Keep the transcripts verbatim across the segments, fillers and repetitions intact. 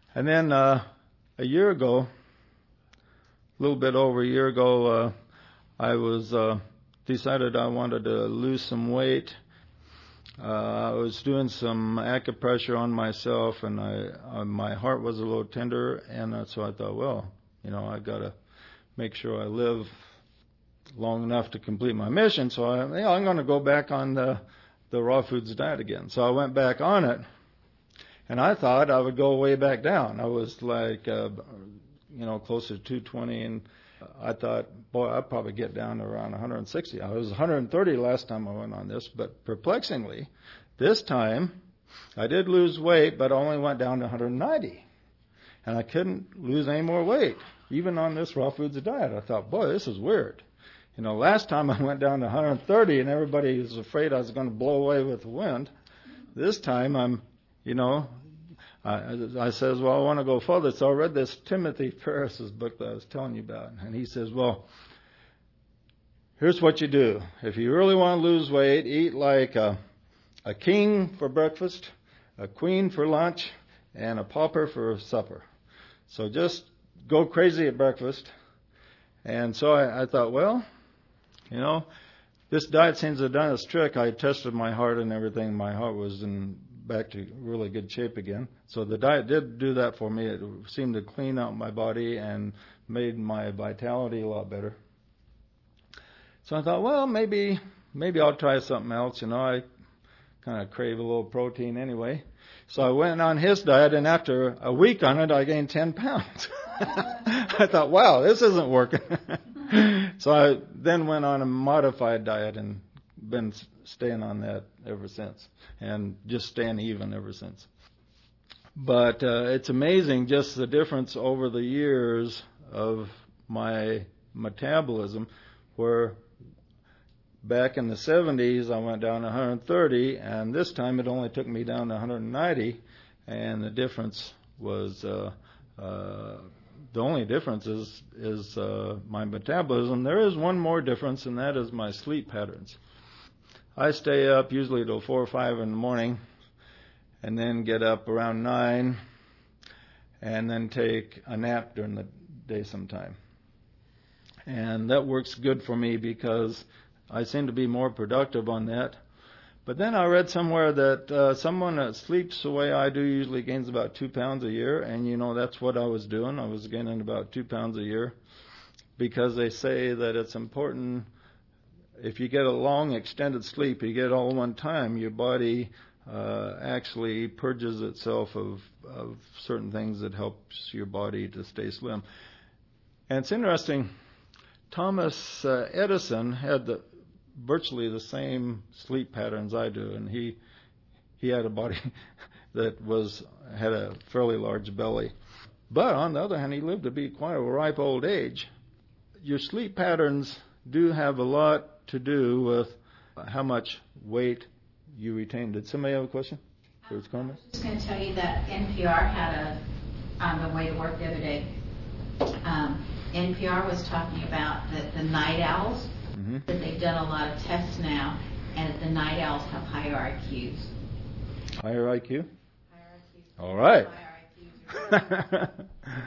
And then uh, a year ago, a little bit over a year ago, uh, I was uh, decided I wanted to lose some weight. Uh, I was doing some acupressure on myself, and I uh, my heart was a little tender, and uh, so I thought, well, you know, I got to make sure I live long enough to complete my mission. So I, you know, I'm going to go back on the the raw foods diet again. So I went back on it, and I thought I would go way back down. I was like, uh, you know, closer to two twenty, and I thought, boy, I'd probably get down to around one hundred sixty. I was one hundred thirty last time I went on this, but perplexingly, this time I did lose weight, but I only went down to one hundred ninety. And I couldn't lose any more weight, even on this raw foods diet. I thought, boy, this is weird. You know, last time I went down to one hundred thirty, and everybody was afraid I was going to blow away with the wind. This time I'm, you know, I, I says, well, I want to go further. So I read this Timothy Ferris's book that I was telling you about. And he says, well, here's what you do. If you really want to lose weight, eat like a, a king for breakfast, a queen for lunch, and a pauper for supper. So just go crazy at breakfast. And so I, I thought, well, you know, this diet seems to have done its trick. I tested my heart and everything. My heart was in back to really good shape again. So the diet did do that for me. It seemed to clean out my body and made my vitality a lot better. So I thought, well, maybe maybe I'll try something else. You know, I kind of crave a little protein anyway. So I went on his diet, and after a week on it, I gained ten pounds. I thought, wow, this isn't working. So I then went on a modified diet and been staying on that ever since, and just staying even ever since. But uh, it's amazing just the difference over the years of my metabolism, where back in the seventies I went down to one hundred thirty, and this time it only took me down to one hundred ninety, and the difference was uh, uh, the only difference is, is uh, my metabolism. There is one more difference, and that is my sleep patterns. I stay up usually till four or five in the morning, and then get up around nine, and then take a nap during the day sometime. And that works good for me because I seem to be more productive on that. But then I read somewhere that uh, someone that sleeps the way I do usually gains about two pounds a year, and you know that's what I was doing. I was gaining about two pounds a year because they say that it's important. If you get a long extended sleep, you get it all one time, your body uh, actually purges itself of, of certain things that helps your body to stay slim. And it's interesting, Thomas uh, Edison had the, virtually the same sleep patterns I do, and he he had a body that was had a fairly large belly. But on the other hand, he lived to be quite a ripe old age. Your sleep patterns do have a lot to do with how much weight you retain. Did somebody have a question? Um, I was just going to tell you that N P R had a, on the way to work the other day, um, N P R was talking about the, the night owls, mm-hmm. that they've done a lot of tests now, and the night owls have higher I Qs. Higher I Q? Higher I Qs. All right. Higher I Qs.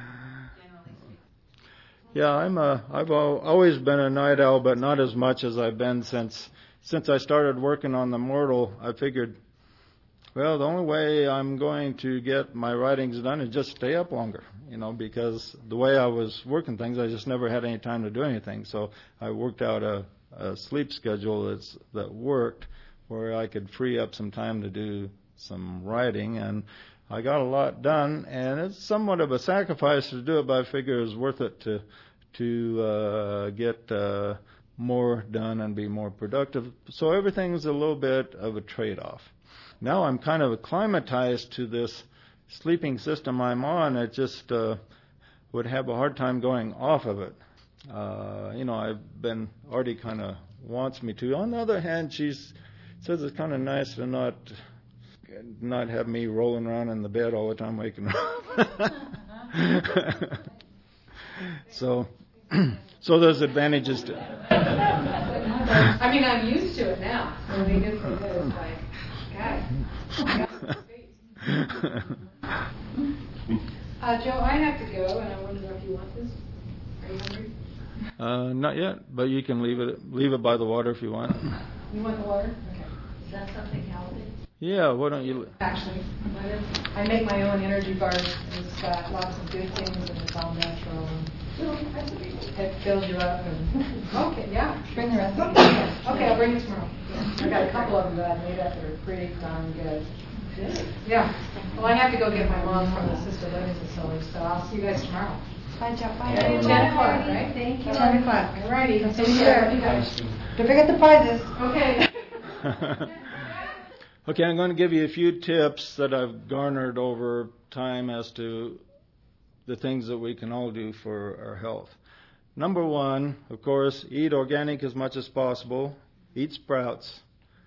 Yeah, I'm a, I've always been a night owl, but not as much as I've been since since I started working on the Mortal. I figured, well, the only way I'm going to get my writings done is just stay up longer, you know, because the way I was working things, I just never had any time to do anything. So I worked out a, a sleep schedule that's, that worked where I could free up some time to do some writing, and I got a lot done, and it's somewhat of a sacrifice to do it, but I figure it was worth it to to uh, get uh, more done and be more productive. So everything's a little bit of a trade-off. Now I'm kind of acclimatized to this sleeping system I'm on. I just uh, would have a hard time going off of it. Uh, you know, I've been, Artie kind of wants me to. On the other hand, she says it's kind of nice to not not have me rolling around in the bed all the time waking up. so, so there's advantages to it. I mean, I'm used to it now. So they do for good. It's like, guys, Uh, Joe, I have to go, and I wonder if you want this. Are you hungry? Uh, not yet, but you can leave it leave it by the water if you want. You want the water? Okay. Is that something healthy? Yeah, why don't you... Actually, I make my own energy bars. It's got lots of good things, and it's all natural. It fills you up. And okay, yeah. Bring the rest. Okay, okay, I'll bring it tomorrow. I got a couple of them that I made up that are pretty darn good. Good. Yeah. Well, I have to go get my mom from the assisted living facility, so I'll see you guys tomorrow. Bye, Jeff. Bye. Ten o'clock, right? Thank you. Ten o'clock. All righty. See you there. Don't forget the prizes. Okay. Okay, I'm going to give you a few tips that I've garnered over time as to the things that we can all do for our health. Number one, of course, eat organic as much as possible. Eat sprouts.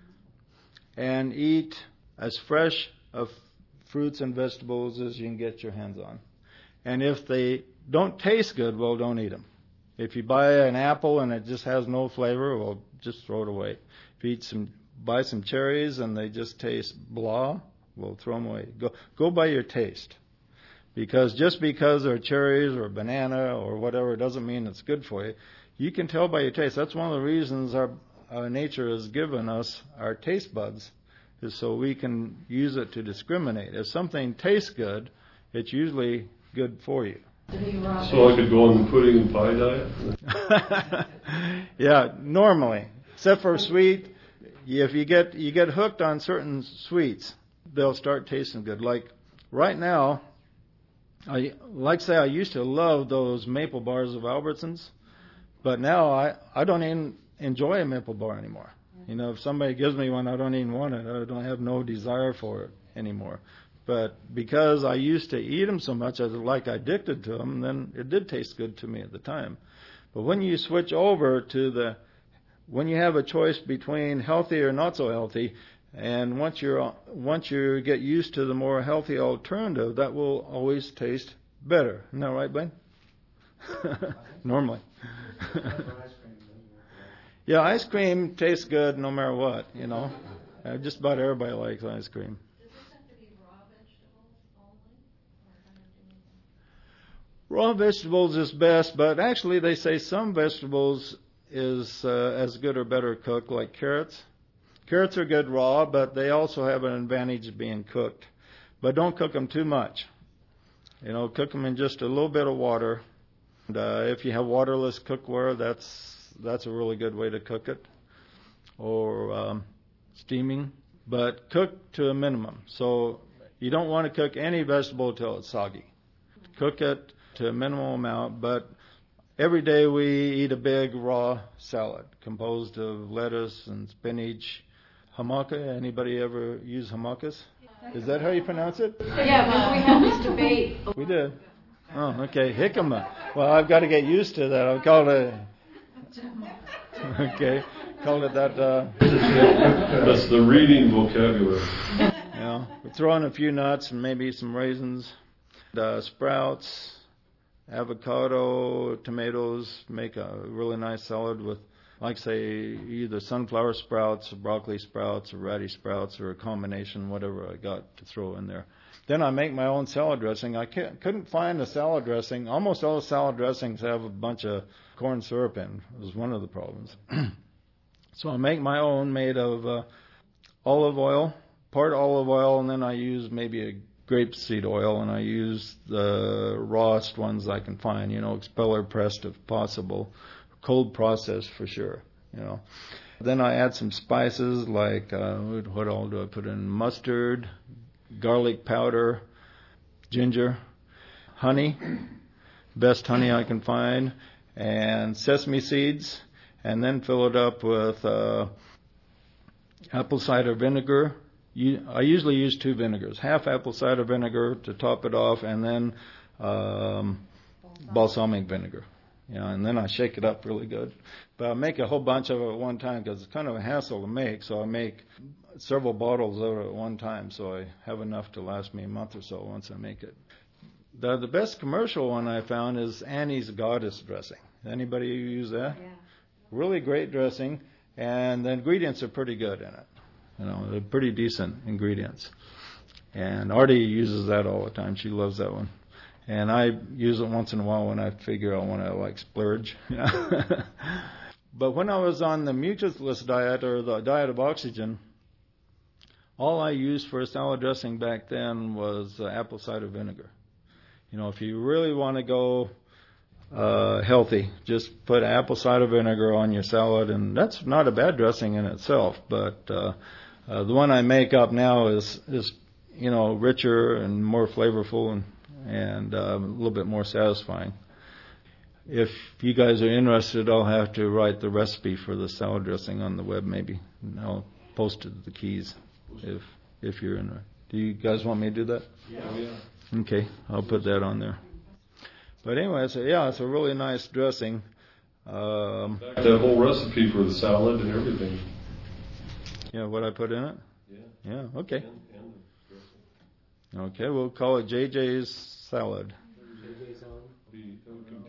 And eat as fresh of fruits and vegetables as you can get your hands on. And if they don't taste good, well, don't eat them. If you buy an apple and it just has no flavor, well, just throw it away. If you eat some, buy some cherries and they just taste blah, well, throw them away. Go, go by your taste. Because just because they're cherries or banana or whatever doesn't mean it's good for you. You can tell by your taste. That's one of the reasons our, our nature has given us our taste buds, is so we can use it to discriminate. If something tastes good, it's usually good for you. So I could go on the pudding and pie diet? Yeah, normally. Except for sweet, if you get you get hooked on certain sweets, they'll start tasting good. Like right now, I like say I used to love those maple bars of Albertsons, but now I, I don't even enjoy a maple bar anymore. You know, if somebody gives me one, I don't even want it. I don't have no desire for it anymore. But because I used to eat them so much, I was like addicted to them, then it did taste good to me at the time. But when you switch over to the, when you have a choice between healthy or not so healthy, and once you're once you get used to the more healthy alternative, that will always taste better. Isn't that right, Blaine? Normally. Yeah, ice cream tastes good no matter what, you know. Uh, just about everybody likes ice cream. Does this have to be raw vegetables only? Raw vegetables is best, but actually they say some vegetables is uh, as good or better cooked, like carrots. Carrots are good raw, but they also have an advantage of being cooked. But don't cook them too much. You know, cook them in just a little bit of water. And, uh, if you have waterless cookware, that's that's a really good way to cook it. Or um, steaming, but cook to a minimum. So you don't want to cook any vegetable till it's soggy. Cook it to a minimal amount, but every day we eat a big raw salad composed of lettuce and spinach. Hamaka, anybody ever use hamakas? Is that how you pronounce it? Yeah, but we had this debate. We did. Oh, okay. Jicama. Well, I've got to get used to that. I've called it... Okay. Called it that... Uh, That's the reading vocabulary. You know, we throw in a few nuts and maybe some raisins, uh, sprouts, avocado, tomatoes, make a really nice salad with, like say, either sunflower sprouts, or broccoli sprouts, or radish sprouts, or a combination, whatever I got to throw in there. Then I make my own salad dressing. I can't, couldn't find a salad dressing. Almost all salad dressings have a bunch of corn syrup in. It was one of the problems. So I make my own made of uh, olive oil, part olive oil, and then I use maybe a grapeseed oil, and I use the rawest ones I can find, you know, expeller pressed if possible, cold processed for sure, you know. Then I add some spices like, uh, what all do I put in? Mustard, garlic powder, ginger, honey, best honey I can find, and sesame seeds, and then fill it up with uh, apple cider vinegar. You, I usually use two vinegars, half apple cider vinegar to top it off, and then um, balsamic vinegar. Yeah, and then I shake it up really good. But I make a whole bunch of it at one time because it's kind of a hassle to make, so I make several bottles of it at one time, so I have enough to last me a month or so once I make it. The, the best commercial one I found is Annie's Goddess dressing. Anybody use that? Yeah. Really great dressing, and the ingredients are pretty good in it. You know, they're pretty decent ingredients. And Artie uses that all the time. She loves that one. And I use it once in a while when I figure I want to like splurge. But when I was on the mucusless diet or the diet of oxygen, all I used for a salad dressing back then was uh, apple cider vinegar. You know, if you really want to go uh, healthy, just put apple cider vinegar on your salad, and that's not a bad dressing in itself. But uh, uh, the one I make up now is, is you know, richer and more flavorful and, and uh, a little bit more satisfying. If you guys are interested, I'll have to write the recipe for the salad dressing on the web maybe. And I'll post it to the keys if if you're interested. Do you guys want me to do that? Yeah. yeah. Okay, I'll put that on there. But anyway, so yeah, it's a really nice dressing. Um, That whole recipe for the salad and everything. Yeah, what I put in it? Yeah. Yeah, okay. And, and the dressing. Okay, we'll call it J J's salad. Be, that could